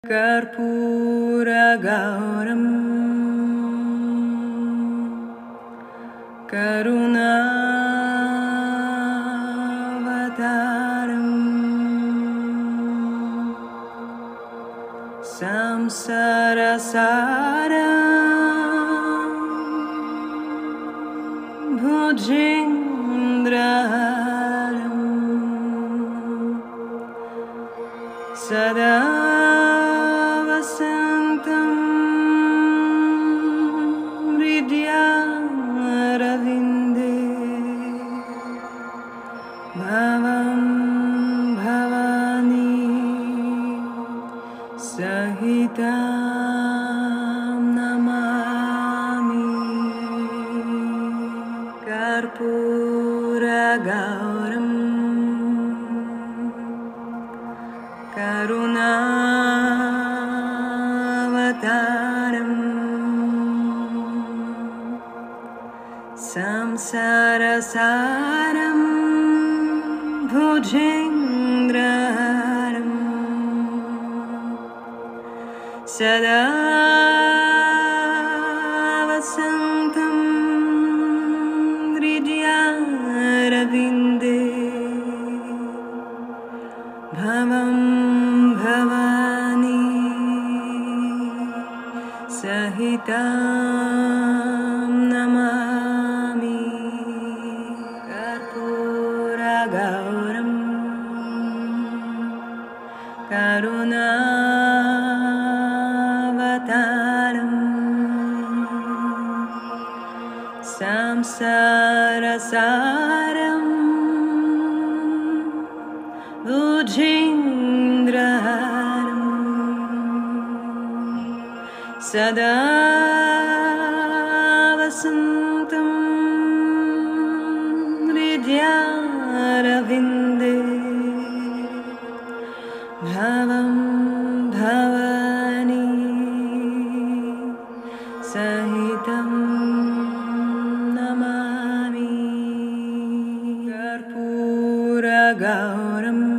कर्पूरगौरं करुणावतारं संसारसारं भुजगेन्द्रहारं सदा वसन्तं हृदयारविन्दे भवं भवानी सहितं नमामि कर्पूरगौरं करुणावतारं संसारसारं भुजगेन्द्रहारं सदा वसन्तं हृदयारविन्दे भवं भवानी सहितं नमामि कर्पूरगौरं करुणावतारं संसारसारं भुजगेन्द्रहारं सदा वसन्तं हृदयारविन्दे भवं भवानी सहितं नमामि कर्पूरगौरं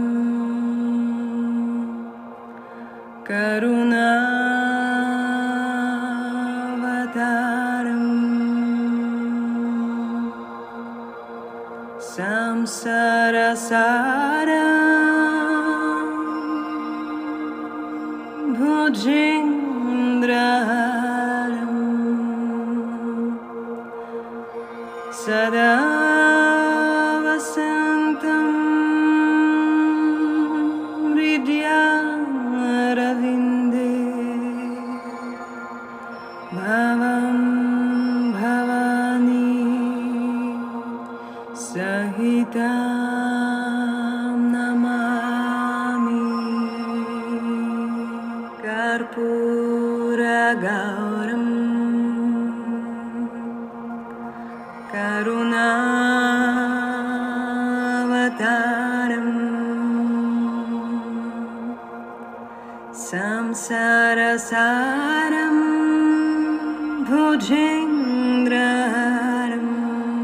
करुणावतारं संसारसारं भुजगेन्द्रहारं सदा वसन्तं हृदयारविन्दे भवं भवानी सहितं नमामि कर्पूरगौरं करुणावतारं संसारसारं भुजगेन्द्रहारं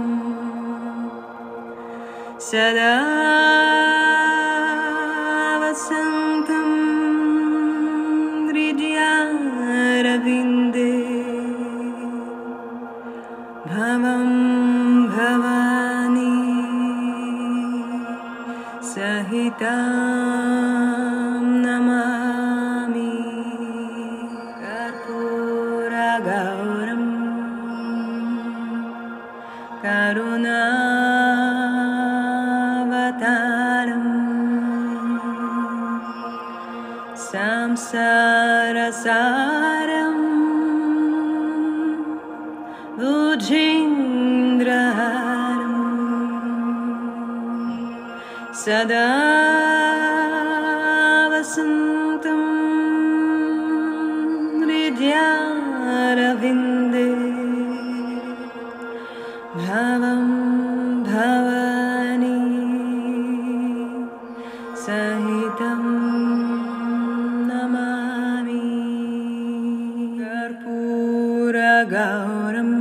सदा वसन्तं हृदयारविन्दे भवं भवानी सहितं नमामि कर्पूरगौरं करुणावतारं संसारसारं भुजगेन्द्रहारं सदा वसन्तं हृदयारविन्दे भवं भवानी सहितं Namami कर्पूरगौरं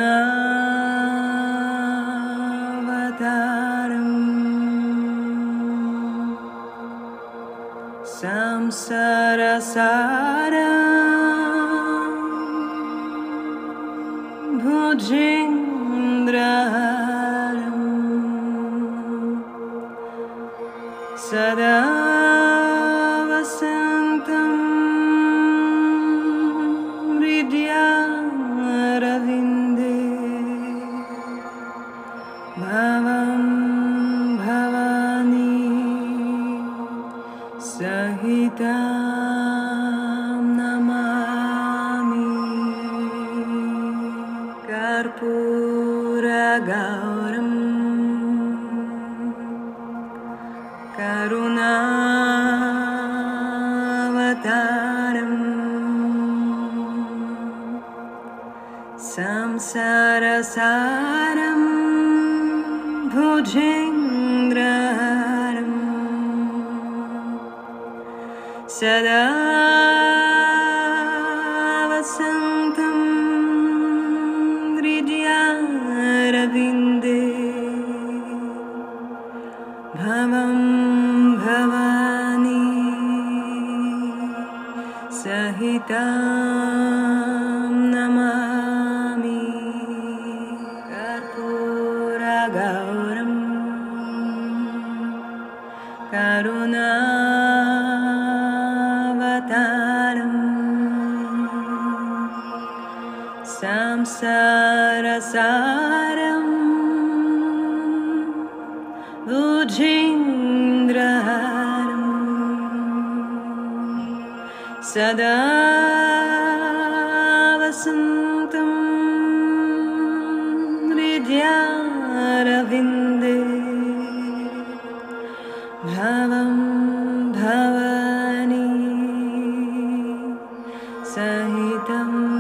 करुणावतारं samsarasaram bhujendraharam sada vasantam hridyaravinde bhavam bhavani sahitam namami karpura gauram karunavataram samsarasaram bhujendraharam sada vasantam hridyaravinde bhavam bhavani sahitam namami karpura gauram karunavataram samsarasaram bhujendraharam sada vasantam hridyaravinde bhavam bhavani sahitam